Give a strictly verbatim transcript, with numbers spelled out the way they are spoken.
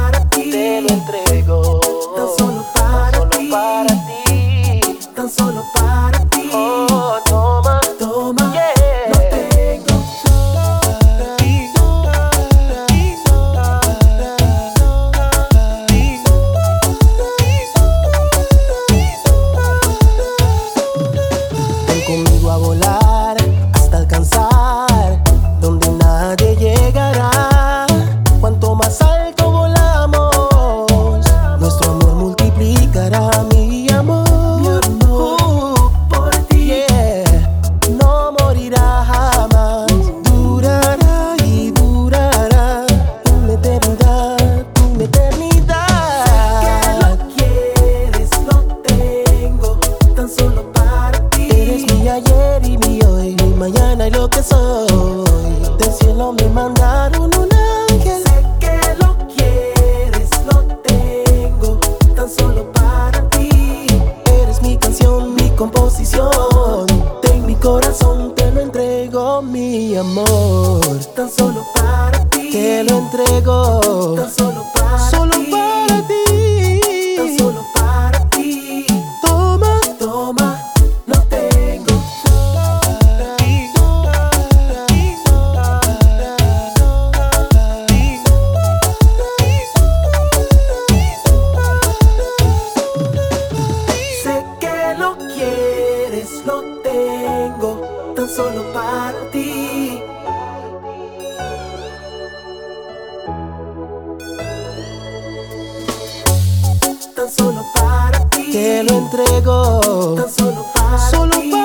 para ti. Te lo entrego, Tan solo para tan solo ti. para ti. Tan solo para ti. Oh, toma, Toma, yeah. lo tengo. Ven conmigo a volar hasta alcanzar donde nadie llegará. Cuanto más alto volamos, nuestro amor multiplicará. Mi amor, mi amor por ti, yeah. No morirá jamás, durará y durará una eternidad, una eternidad. Sé que lo quieres, lo tengo, tan solo para ti. Eres mi ayer y mi hoy, mi mañana y lo que soy. Del cielo me mandaron un ángel. Sé que lo quieres, lo tengo, tan solo para ti. Eres mi canción, mi composición. En mi corazón te lo entrego, mi amor. Tan solo para ti. Te lo entrego. Tan solo para solo ti. Para ti. Tan solo para ti. Toma, toma, lo tengo. Sé que lo quieres, lo tengo, tan solo para ti. Tan solo para ti. Te lo entrego. Tan solo para solo ti.